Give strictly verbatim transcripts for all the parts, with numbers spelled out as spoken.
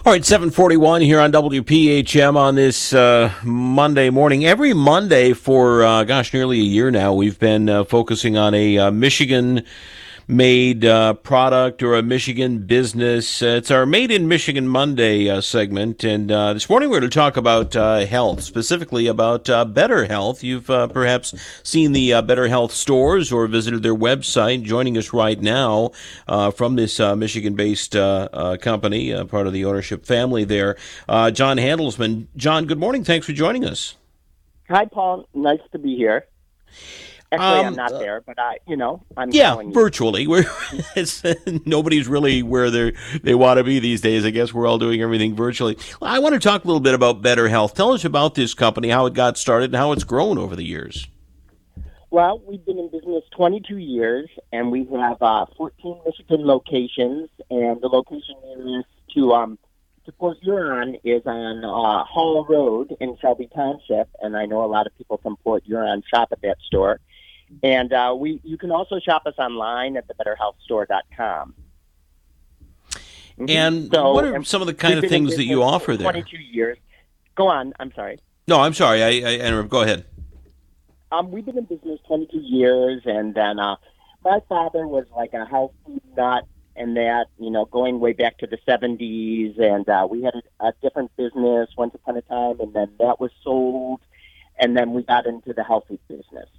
All right, seven forty-one here on W P H M on this uh, Monday morning. Every Monday for, uh, gosh, nearly a year now, we've been uh, focusing on a uh, Michigan made uh, product or a Michigan business. Uh, it's our Made in Michigan Monday uh, segment. And uh, this morning we're going to talk about uh, health, specifically about uh, Better Health. You've uh, perhaps seen the uh, Better Health stores or visited their website. Joining us right now uh, from this uh, Michigan-based uh, uh, company, uh, part of the ownership family there, uh, John Handelsman. John, good morning. Thanks for joining us. Hi, Paul. Nice to be here. Actually, Um, I'm not there, but I, you know, I'm Yeah, calling you. virtually. We're it's, nobody's really where they they want to be these days. I guess we're all doing everything virtually. Well, I want to talk a little bit about Better Health. Tell us about this company, how it got started, and how it's grown over the years. Well, we've been in business twenty-two years, and we have uh, fourteen Michigan locations, and the location nearest to um to Port Huron is on uh, Hall Road in Shelby Township, and I know a lot of people from Port Huron shop at that store. And uh, we you can also shop us online at the better health store dot com. Mm-hmm. And so, what are some of the kind of things that you offer there? twenty-two years. Go on. I'm sorry. No, I'm sorry. I, I interrupt. Go ahead. Um, we've been in business twenty-two years, and then uh, my father was like a health food nut, and that, you know, going way back to the seventies, and uh, we had a, a different business once upon a time, and then that was sold, and then we got into the health food business.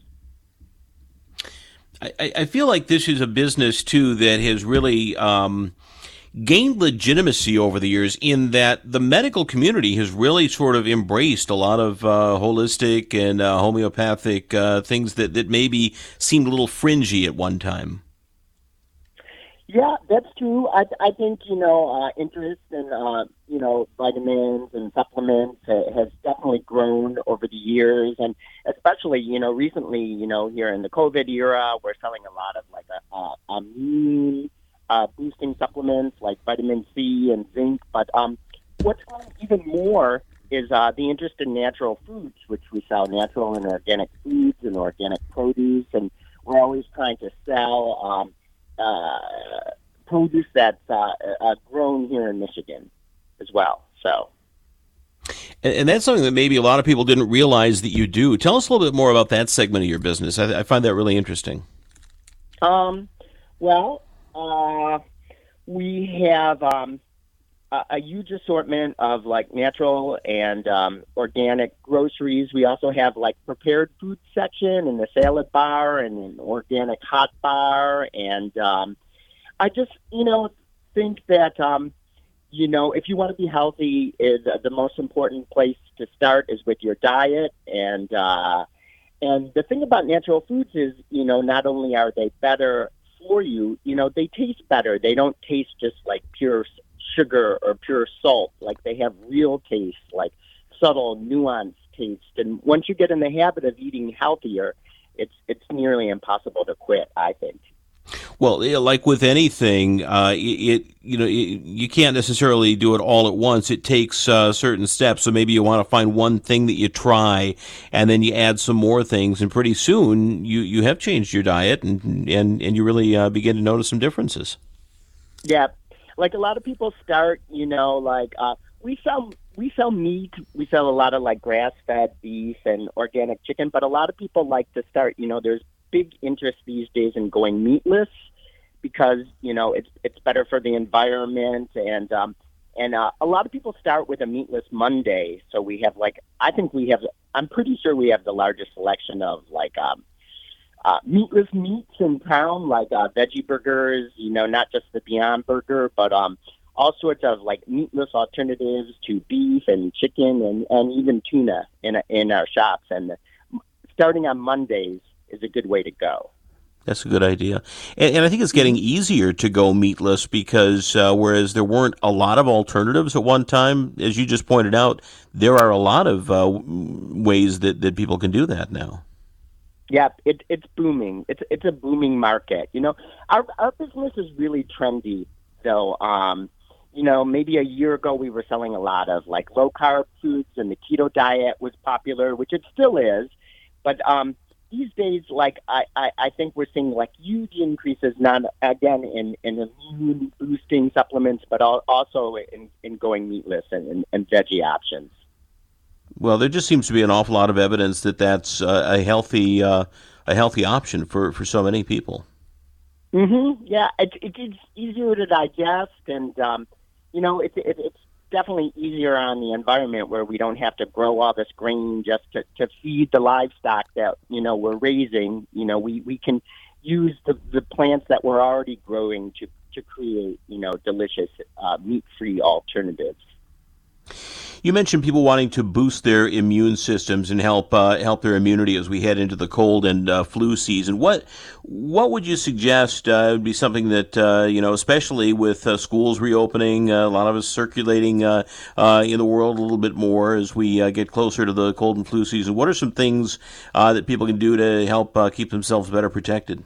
I, I feel like this is a business, too, that has really um, gained legitimacy over the years in that the medical community has really sort of embraced a lot of uh, holistic and uh, homeopathic uh, things that, that maybe seemed a little fringy at one time. Yeah, that's true. I I think, you know, uh, interest in, uh, you know, vitamins and supplements uh, has definitely grown over the years. And especially, you know, recently, you know, here in the COVID era, we're selling a lot of like a, a immune uh, boosting supplements like vitamin C and zinc. But um, what's grown even more is uh, the interest in natural foods, which we sell natural and organic foods and organic produce. And we're always trying to sell um, Uh, produce that's uh, uh, grown here in Michigan as well. So, and, and that's something that maybe a lot of people didn't realize that you do. Tell us a little bit more about that segment of your business. I, I find that really interesting. Um, well, uh, we have um, a, a huge assortment of like natural and um, organic groceries. We also have like prepared food section and the salad bar and an organic hot bar. And um, I just, you know, think that, um, you know, if you want to be healthy, is uh, the most important place to start is with your diet. And, uh, and the thing about natural foods is, you know, not only are they better for you, you know, they taste better. They don't taste just like pure sugar or pure salt. Like they have real taste, like subtle, nuanced taste. And once you get in the habit of eating healthier, it's it's nearly impossible to quit, I think. Well, like with anything, uh, it, you know it, you can't necessarily do it all at once. It takes uh, certain steps. So maybe you want to find one thing that you try, and then you add some more things, and pretty soon you, you have changed your diet, and and, and you really uh, begin to notice some differences. Yeah, like a lot of people start, you know, like uh, we sell we sell meat. We sell a lot of like grass-fed beef and organic chicken, but a lot of people like to start, you know, there's big interest these days in going meatless because, you know, it's it's better for the environment. And um, and uh, a lot of people start with a meatless Monday. So we have like, I think we have, I'm pretty sure we have the largest selection of like um, uh, meatless meats in town, like uh, veggie burgers, you know, not just the Beyond Burger, but um, all sorts of like meatless alternatives to beef and chicken and, and even tuna in, in our shops. And starting on Mondays is a good way to go. That's a good idea. And, and I think it's getting easier to go meatless because uh, whereas there weren't a lot of alternatives at one time, as you just pointed out, there are a lot of uh, ways that, that people can do that now. Yeah, it, it's booming. It's it's a booming market. You know, our our business is really trendy, though. Um, you know, maybe a year ago we were selling a lot of like low carb foods, and the keto diet was popular, which it still is. But um, these days, like I, I, I think we're seeing like huge increases, not again in, in immune boosting supplements, but al- also in, in going meatless and, and, and veggie options. Well, there just seems to be an awful lot of evidence that that's uh, a healthy uh, a healthy option for, for so many people. Mm-hmm. Yeah, it, it, it's easier to digest, and um, you know, it, it, it's definitely easier on the environment where we don't have to grow all this grain just to, to feed the livestock that, you know, we're raising. You know, we, we can use the, the plants that we're already growing to, to create, you know, delicious uh, meat-free alternatives. You mentioned people wanting to boost their immune systems and help uh, help their immunity as we head into the cold and uh, flu season. What what would you suggest uh, would be something that uh, you know, especially with uh, schools reopening, uh, a lot of us circulating uh, uh, in the world a little bit more as we uh, get closer to the cold and flu season? What are some things uh, that people can do to help uh, keep themselves better protected?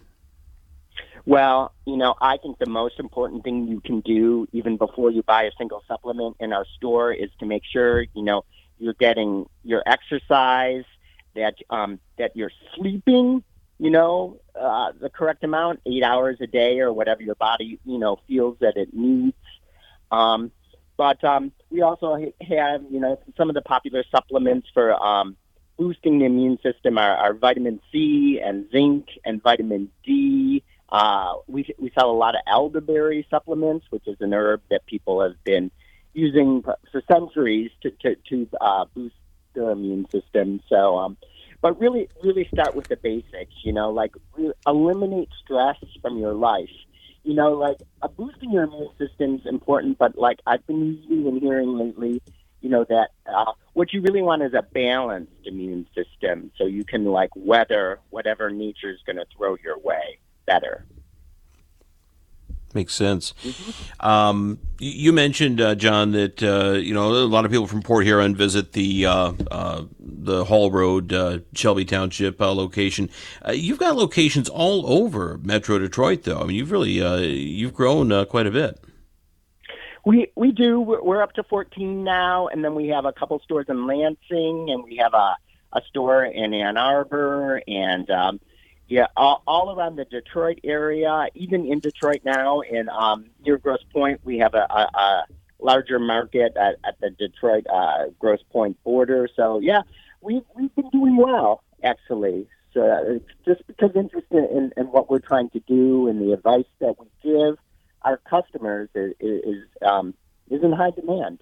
Well, you know, I think the most important thing you can do, even before you buy a single supplement in our store, is to make sure, you know, you're getting your exercise, that um, that you're sleeping, you know, uh, the correct amount, eight hours a day or whatever your body, you know, feels that it needs. Um, but um, we also have, you know, some of the popular supplements for um, boosting the immune system are, are vitamin C and zinc and vitamin D. Uh, we we sell a lot of elderberry supplements, which is an herb that people have been using for centuries to to, to uh, boost their immune system. So, um, but really, really start with the basics. You know, like re- eliminate stress from your life. You know, like uh, boosting your immune system is important, but like I've been reading and hearing lately, you know, that uh, what you really want is a balanced immune system, so you can like weather whatever nature's going to throw your way better. Makes sense. Mm-hmm. Um, you mentioned, uh, John, that uh, you know, a lot of people from Port Huron visit the uh, uh, the Hall Road, uh, Shelby Township uh, location. Uh, you've got locations all over Metro Detroit, though. I mean, you've really uh, you've grown uh, quite a bit. We we do. We're up to fourteen now, and then we have a couple stores in Lansing, and we have a a store in Ann Arbor, and um, Yeah, all, all around the Detroit area, even in Detroit now, and um, near Grosse Pointe, we have a, a, a larger market at, at the Detroit uh, Grosse Pointe border. So, yeah, we've, we've been doing well, actually. So it's just because interested in, in what we're trying to do and the advice that we give our customers is, is, um, is in high demand.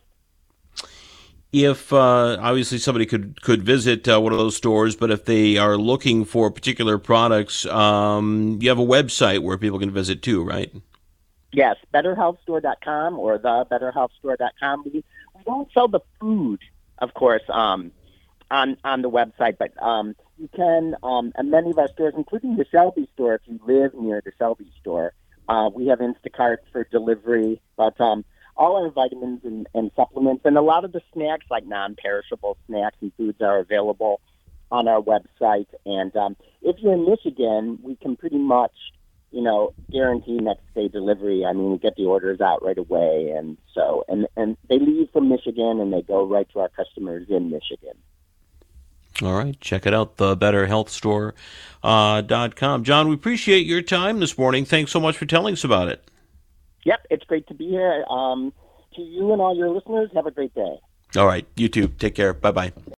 If uh, obviously somebody could could visit uh, one of those stores, but if they are looking for particular products, um, you have a website where people can visit too, right? Yes, better health store dot com or the better health store dot com. We, we don't sell the food, of course, um, on on the website, but um, you can, um, at many of our stores, including the Shelby store, if you live near the Shelby store, uh, we have Instacart for delivery, but um, all our vitamins and, and supplements and a lot of the snacks, like non-perishable snacks and foods, are available on our website. And um, if you're in Michigan, we can pretty much, you know, guarantee next day delivery. I mean, we get the orders out right away. And so, and, and they leave from Michigan and they go right to our customers in Michigan. All right. Check it out, the better health store dot com. John, we appreciate your time this morning. Thanks so much for telling us about it. Yep, it's great to be here. Um, to you and all your listeners, have a great day. All right, you too. Take care. Bye-bye.